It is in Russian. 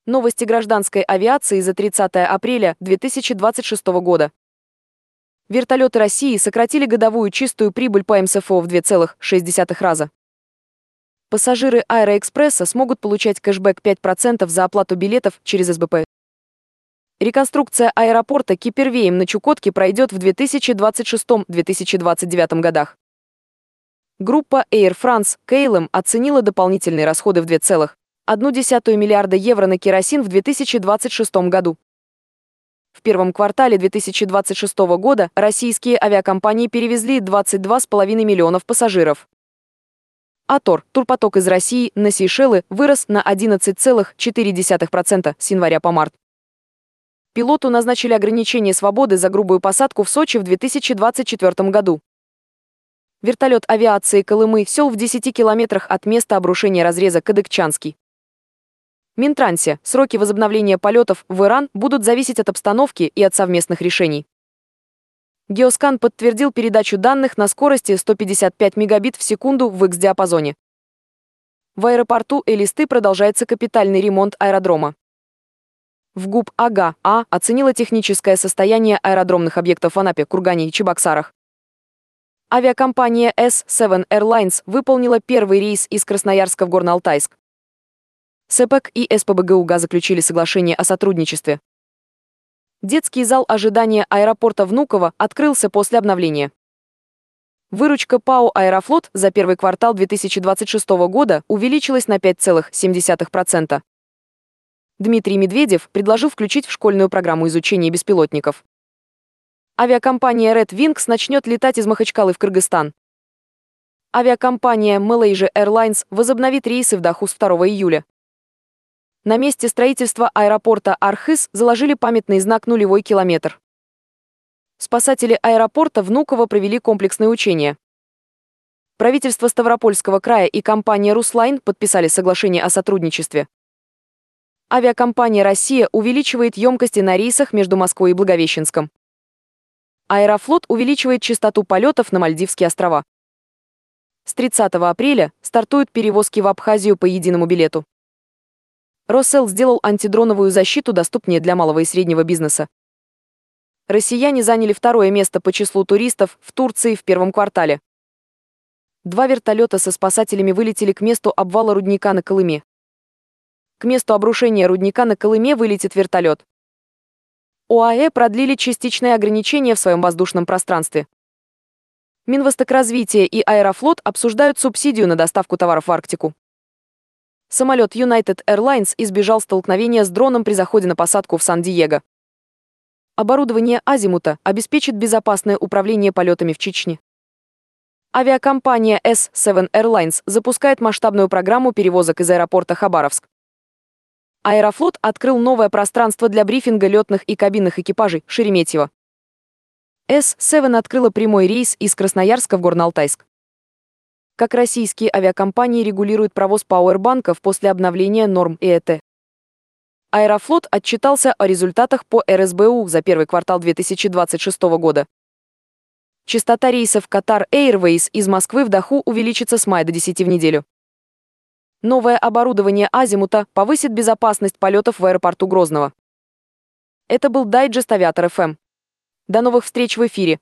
Новости гражданской авиации за 30 апреля 2026 года. Вертолеты России сократили годовую чистую прибыль по МСФО в 2,6 раза. Пассажиры Аэроэкспресса смогут получать кэшбэк 5% за оплату билетов через СБП. Реконструкция аэропорта Кипервеем на Чукотке пройдет в 2026-2029 годах. Группа Air France KLM оценила дополнительные расходы в 2,1 миллиарда евро на керосин в 2026 году. В первом квартале 2026 года российские авиакомпании перевезли 22,5 миллионов пассажиров. АТОР, турпоток из России на Сейшелы, вырос на 11,4% с января по март. Пилоту назначили ограничение свободы за грубую посадку в Сочи в 2024 году. Вертолет авиации Колымы сел в 10 километрах от места обрушения разреза Кадыкчанский. Минтрансе. Сроки возобновления полетов в Иран будут зависеть от обстановки и от совместных решений. Геоскан подтвердил передачу данных на скорости 155 мегабит в секунду в X-диапазоне. В аэропорту Элисты продолжается капитальный ремонт аэродрома. В ГУП АГА оценила техническое состояние аэродромных объектов в Анапе, Кургане и Чебоксарах. Авиакомпания S7 Airlines выполнила первый рейс из Красноярска в Горно-Алтайск. СЭПЭК и СПБГУГА заключили соглашение о сотрудничестве. Детский зал ожидания аэропорта Внуково открылся после обновления. Выручка ПАО «Аэрофлот» за первый квартал 2026 года увеличилась на 5,7%. Дмитрий Медведев предложил включить в школьную программу изучения беспилотников. Авиакомпания Red Wings начнет летать из Махачкалы в Кыргызстан. Авиакомпания Malaysia Airlines возобновит рейсы в Даху с 2 июля. На месте строительства аэропорта Архыз заложили памятный знак «Нулевой километр». Спасатели аэропорта Внуково провели комплексные учения. Правительство Ставропольского края и компания «Руслайн» подписали соглашение о сотрудничестве. Авиакомпания «Россия» увеличивает емкости на рейсах между Москвой и Благовещенском. Аэрофлот увеличивает частоту полетов на Мальдивские острова. С 30 апреля стартуют перевозки в Абхазию по единому билету. Россел сделал антидроновую защиту доступнее для малого и среднего бизнеса. Россияне заняли второе место по числу туристов в Турции в первом квартале. 2 вертолета со спасателями вылетели к месту обвала рудника на Колыме. К месту обрушения рудника на Колыме вылетит вертолет. ОАЭ продлили частичное ограничение в своем воздушном пространстве. Минвостокразвитие и Аэрофлот обсуждают субсидию на доставку товаров в Арктику. Самолет United Airlines избежал столкновения с дроном при заходе на посадку в Сан-Диего. Оборудование азимута обеспечит безопасное управление полетами в Чечне. Авиакомпания S7 Airlines запускает масштабную программу перевозок из аэропорта Хабаровск. Аэрофлот открыл новое пространство для брифинга летных и кабинных экипажей Шереметьево. S7 открыла прямой рейс из Красноярска в Горно-Алтайск. Как российские авиакомпании регулируют провоз пауэрбанков после обновления норм ИЭТ. Аэрофлот отчитался о результатах по РСБУ за первый квартал 2026 года. Частота рейсов Qatar Airways из Москвы в Даху увеличится с мая до 10 в неделю. Новое оборудование азимута повысит безопасность полетов в аэропорту Грозного. Это был дайджест Авиатор ФМ. До новых встреч в эфире.